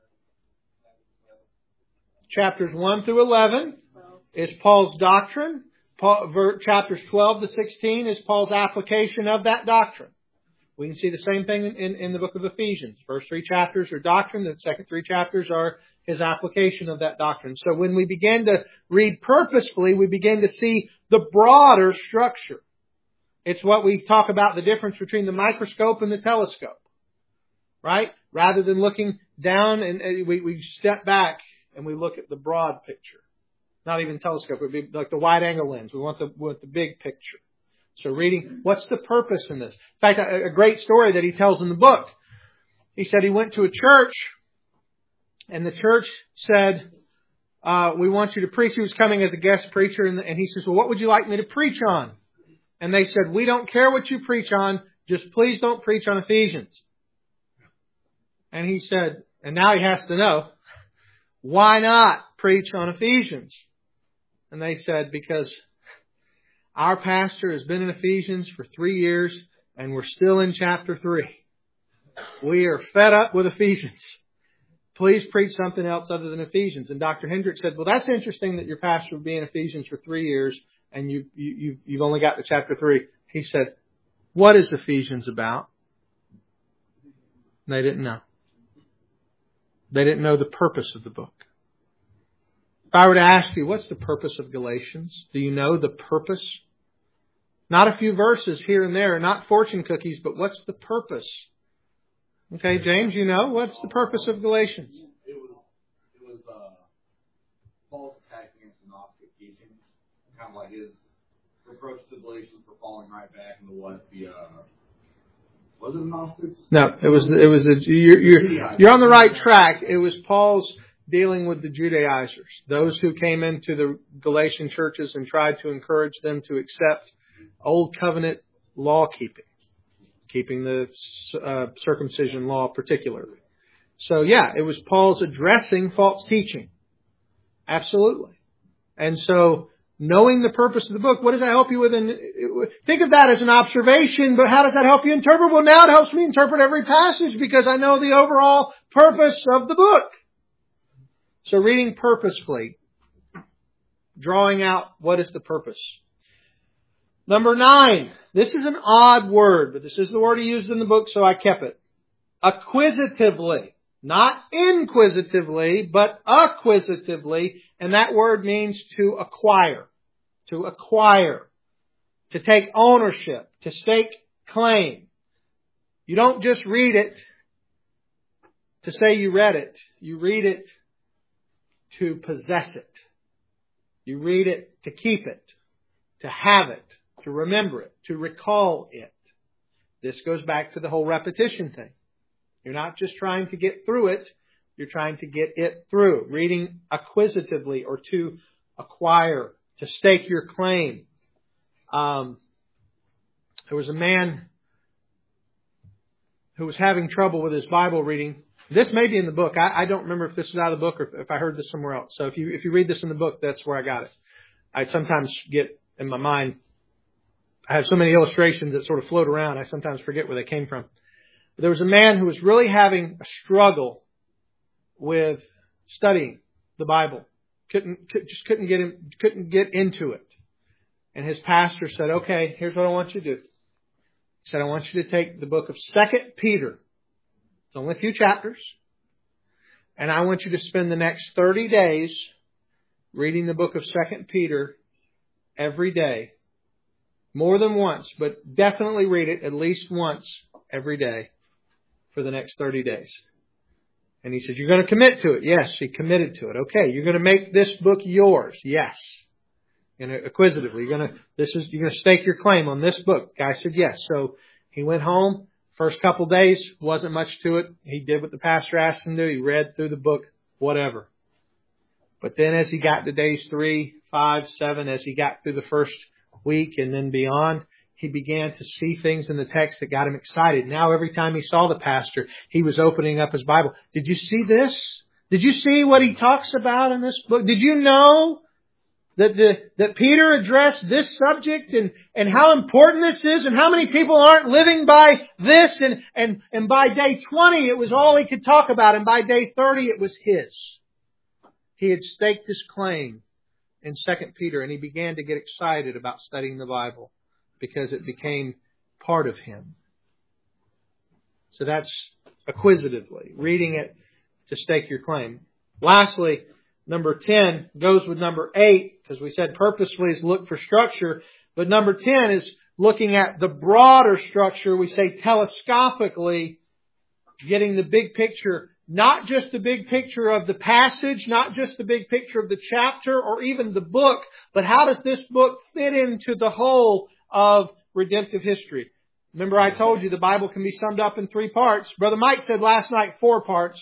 A: Chapters one through eleven is Paul's doctrine. Paul, chapters twelve to sixteen is Paul's application of that doctrine. We can see the same thing in, in the book of Ephesians. First three chapters are doctrine. The second three chapters are his application of that doctrine. So when we begin to read purposefully, we begin to see the broader structure. It's what we talk about, the difference between the microscope and the telescope. Right? Rather than looking down, and we, we step back and we look at the broad picture. Not even telescope. It would be like the wide angle lens. We want the, we want the big picture. So reading, what's the purpose in this? In fact, a, a great story that he tells in the book. He said he went to a church And the church said, uh, we want you to preach. He was coming as a guest preacher. And, and he says, well, what would you like me to preach on? And they said, we don't care what you preach on. Just please don't preach on Ephesians. And he said, and now he has to know, why not preach on Ephesians? And they said, because our pastor has been in Ephesians for three years and we're still in chapter three. We are fed up with Ephesians. Please preach something else other than Ephesians. And Doctor Hendricks said, well, that's interesting that your pastor would be in Ephesians for three years and you, you, you've only got to chapter three. He said, what is Ephesians about? And they didn't know. They didn't know the purpose of the book. If I were to ask you, what's the purpose of Galatians? Do you know the purpose? Not a few verses here and there, not fortune cookies, but what's the purpose? Okay, James, you know, what's the purpose of Galatians?
B: It was, it was uh, Paul's attack against the Gnostic teaching, kind of like his reproach to the Galatians for falling right back into what the uh, was it the Gnostics?
A: No, it was it was a, you're you're you're on the right track. It was Paul's dealing with the Judaizers, those who came into the Galatian churches and tried to encourage them to accept old covenant law keeping, keeping the uh, circumcision law particularly. So yeah, it was Paul's addressing false teaching. Absolutely. And so knowing the purpose of the book, what does that help you with? In, think of that as an observation, but how does that help you interpret? Well, now it helps me interpret every passage because I know the overall purpose of the book. So reading purposefully, drawing out what is the purpose. Number nine. This is an odd word, but this is the word he used in the book, so I kept it. Acquisitively. Not inquisitively, but acquisitively. And that word means to acquire. To acquire. To take ownership. To stake claim. You don't just read it to say you read it. You read it to possess it. You read it to keep it. To have it. To remember it. To recall it. This goes back to the whole repetition thing. You're not just trying to get through it. You're trying to get it through. Reading acquisitively or to acquire. To stake your claim. Um, there was a man who was having trouble with his Bible reading. This may be in the book. I, I don't remember if this is out of the book or if I heard this somewhere else. So if you if you read this in the book, that's where I got it. I sometimes get in my mind, I have so many illustrations that sort of float around, I sometimes forget where they came from. But there was a man who was really having a struggle with studying the Bible. Couldn't just couldn't get him, couldn't get into it. And his pastor said, "Okay, here's what I want you to do." He said, "I want you to take the book of Second Peter. It's only a few chapters. And I want you to spend the next thirty days reading the book of Second Peter every day. More than once, but definitely read it at least once every day for the next thirty days. And he said, "You're going to commit to it." Yes, he committed to it. Okay, you're going to make this book yours. Yes. And acquisitively, you're going to, this is, you're going to stake your claim on this book. Guy said yes. So he went home. First couple days, wasn't much to it. He did what the pastor asked him to do. He read through the book, whatever. But then as he got to days three, five, seven, as he got through the first week and then beyond, he began to see things in the text that got him excited. Now every time he saw the pastor, he was opening up his Bible. Did you see this? Did you see what he talks about in this book? Did you know that the that Peter addressed this subject and, and how important this is and how many people aren't living by this? And, and, and by day twenty, it was all he could talk about. And by day thirty, it was his. He had staked his claim in Second Peter, and he began to get excited about studying the Bible because it became part of him. So that's acquisitively, reading it to stake your claim. Lastly, number ten goes with number eight, because we said purposefully is look for structure, but number ten is looking at the broader structure. We say telescopically, getting the big picture. Not just the big picture of the passage, not just the big picture of the chapter or even the book, but how does this book fit into the whole of redemptive history? Remember I told you the Bible can be summed up in three parts. Brother Mike said last night four parts.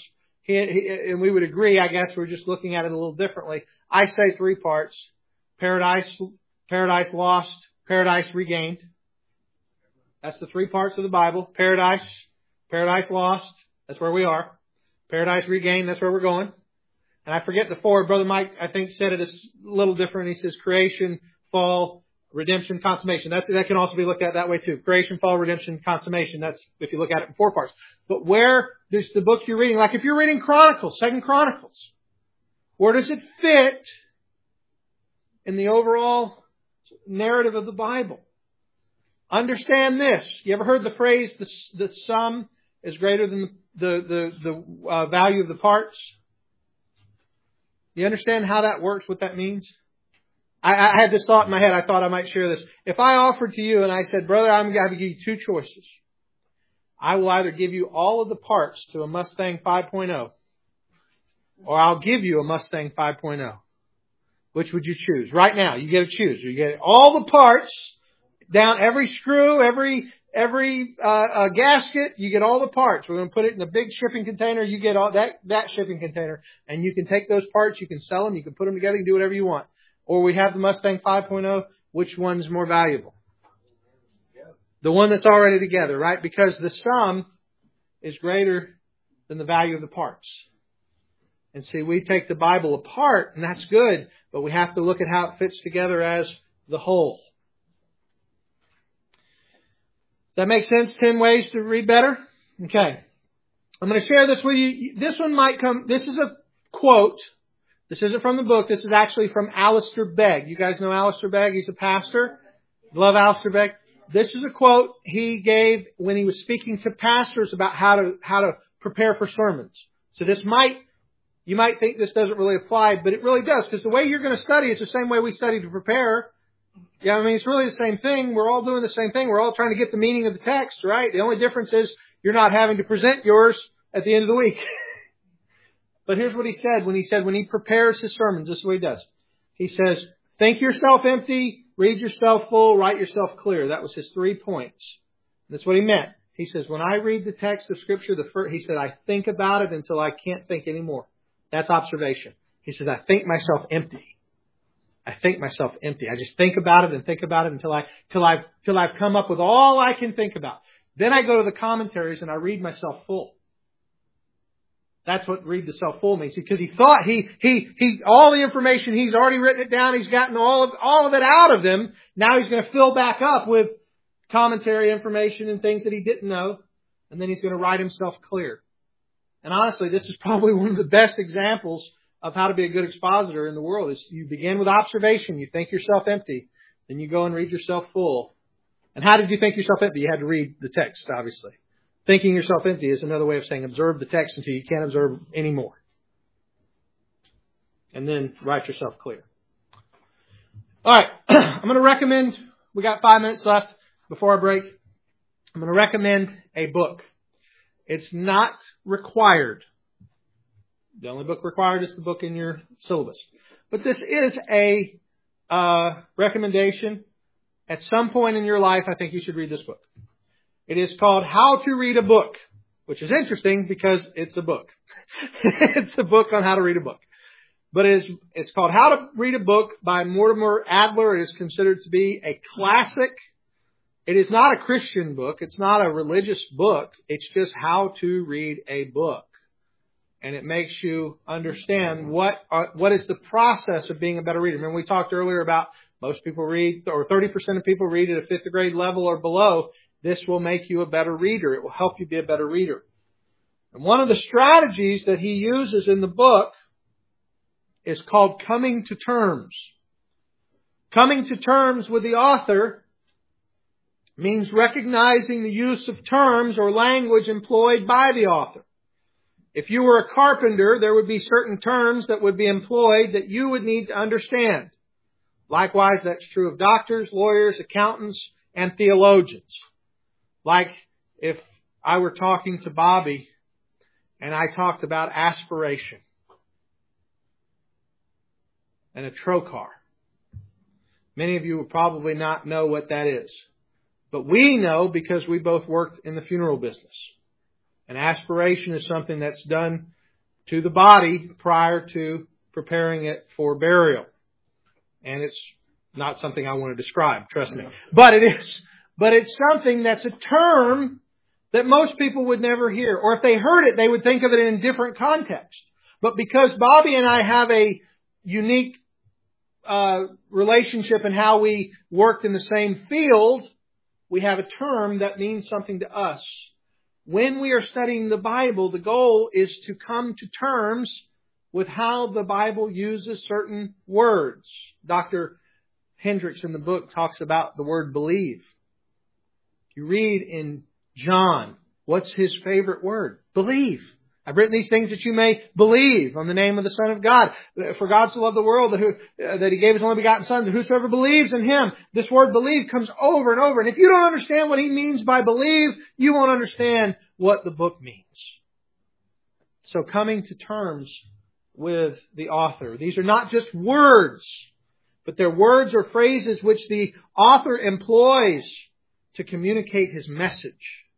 A: he, he, and we would agree, I guess we're just looking at it a little differently. I say three parts. Paradise, paradise lost, paradise regained. That's the three parts of the Bible. Paradise, paradise lost, that's where we are. Paradise regained, that's where we're going. And I forget the four. Brother Mike, I think, said it a little different. He says creation, fall, redemption, consummation. That's, that can also be looked at that way too. Creation, fall, redemption, consummation. That's if you look at it in four parts. But where does the book you're reading, like if you're reading Chronicles, Second Chronicles, where does it fit in the overall narrative of the Bible? Understand this. You ever heard the phrase, the, the sum is greater than the, the, the uh, value of the parts? You understand how that works, what that means? I, I had this thought in my head. I thought I might share this. If I offered to you and I said, brother, I'm going to give you two choices. I will either give you all of the parts to a Mustang five point oh, or I'll give you a Mustang five point oh. Which would you choose? Right now, you get to choose. You get all the parts, down every screw, every every uh, uh, gasket. You get all the parts. We're going to put it in a big shipping container. You get all that that shipping container, and you can take those parts. You can sell them. You can put them together. You can do whatever you want. Or we have the Mustang five point oh. Which one's more valuable? The one that's already together, right? Because the sum is greater than the value of the parts. And see, we take the Bible apart, and that's good, but we have to look at how it fits together as the whole. Does that make sense? Ten ways to read better? Okay. I'm going to share this with you. This one might come, this is a quote. This isn't from the book. This is actually from Alistair Begg. You guys know Alistair Begg? He's a pastor. Love Alistair Begg. This is a quote he gave when he was speaking to pastors about how to, how to prepare for sermons. So this might, you might think this doesn't really apply, but it really does, because the way you're going to study is the same way we study to prepare. Yeah, I mean, it's really the same thing. We're all doing the same thing. We're all trying to get the meaning of the text, right? The only difference is you're not having to present yours at the end of the week. But here's what he said when he said, when he prepares his sermons, this is what he does. He says, think yourself empty, read yourself full, write yourself clear. That was his three points. That's what he meant. He says, when I read the text of Scripture, the first, he said, I think about it until I can't think anymore. That's observation. He says, I think myself empty. I think myself empty. I just think about it and think about it until I, till I've, till I've come up with all I can think about. Then I go to the commentaries and I read myself full. That's what read the self full means. Because he thought he, he, he, all the information, he's already written it down. He's gotten all of, all of it out of them. Now he's going to fill back up with commentary information and things that he didn't know. And then he's going to write himself clear. And honestly, this is probably one of the best examples of how to be a good expositor in the world. Is you begin with observation. You think yourself empty. Then you go and read yourself full. And how did you think yourself empty? You had to read the text, obviously. Thinking yourself empty is another way of saying observe the text until you can't observe anymore. And then write yourself clear. All right. I'm going to recommend, we got five minutes left before our break. I'm going to recommend a book. It's not required. The only book required is the book in your syllabus. But this is a uh, recommendation. At some point in your life, I think you should read this book. It is called How to Read a Book, which is interesting because it's a book. It's a book on how to read a book. But it is, it's called How to Read a Book by Mortimer Adler. It is considered to be a classic. It is not a Christian book. It's not a religious book. It's just how to read a book. And it makes you understand what are, what is the process of being a better reader. Remember we talked earlier about most people read, or thirty percent of people read at a fifth grade level or below. This will make you a better reader. It will help you be a better reader. And one of the strategies that he uses in the book is called coming to terms. Coming to terms with the author means recognizing the use of terms or language employed by the author. If you were a carpenter, there would be certain terms that would be employed that you would need to understand. Likewise, that's true of doctors, lawyers, accountants, and theologians. Like if I were talking to Bobby and I talked about aspiration and a trocar. Many of you would probably not know what that is. But we know because we both worked in the funeral business. And aspiration is something that's done to the body prior to preparing it for burial. And it's not something I want to describe, trust me. But it is. But it's something that's a term that most people would never hear. Or if they heard it, they would think of it in a different context. But because Bobby and I have a unique uh, relationship in how we worked in the same field, we have a term that means something to us. When we are studying the Bible, the goal is to come to terms with how the Bible uses certain words. Doctor Hendricks in the book talks about the word believe. You read in John, what's his favorite word? Believe. I've written these things that you may believe on the name of the Son of God. For God so loved the world that, who, uh, that He gave His only begotten Son, that whosoever believes in Him. This word believe comes over and over. And if you don't understand what He means by believe, you won't understand what the book means. So coming to terms with the author. These are not just words, but they're words or phrases which the author employs to communicate his message.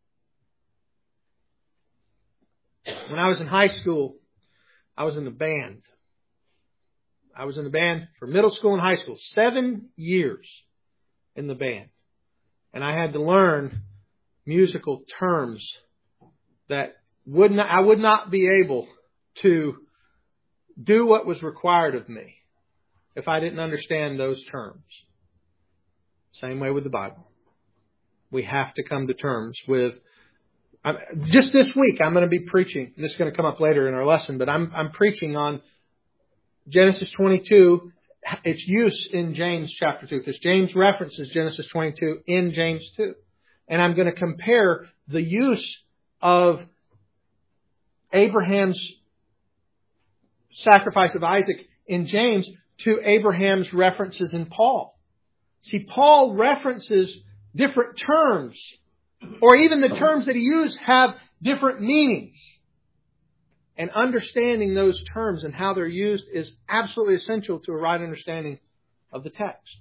A: When I was in high school, I was in the band. I was in the band for middle school and high school. Seven years in the band. And I had to learn musical terms that would not, I would not be able to do what was required of me if I didn't understand those terms. Same way with the Bible. We have to come to terms with... Just this week, I'm going to be preaching. This is going to come up later in our lesson, but I'm, I'm preaching on Genesis twenty-two, its use in James chapter two, because James references Genesis twenty-two in James two. And I'm going to compare the use of Abraham's sacrifice of Isaac in James to Abraham's references in Paul. See, Paul references different terms, or even the terms that he used have different meanings. And understanding those terms and how they're used is absolutely essential to a right understanding of the text.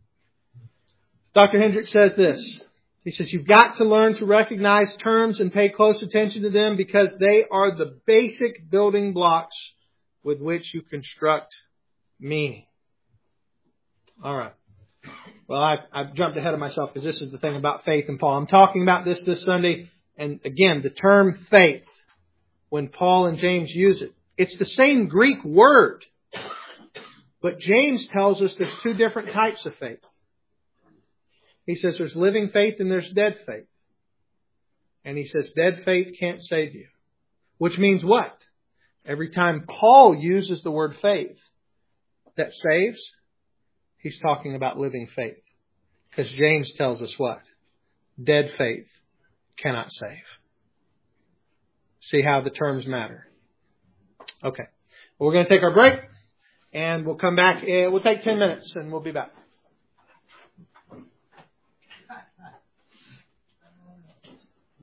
A: Doctor Hendricks says this. He says, you've got to learn to recognize terms and pay close attention to them because they are the basic building blocks with which you construct meaning. All right. Well, I've, I've jumped ahead of myself because this is the thing about faith and Paul. I'm talking about this this Sunday. And again, the term faith, when Paul and James use it, it's the same Greek word. But James tells us there's two different types of faith. He says there's living faith and there's dead faith. And he says dead faith can't save you. Which means what? Every time Paul uses the word faith that saves, he's talking about living faith. Because James tells us what? Dead faith cannot save. See how the terms matter. Okay. Well, we're going to take our break. And we'll come back. We'll take ten minutes and we'll be back.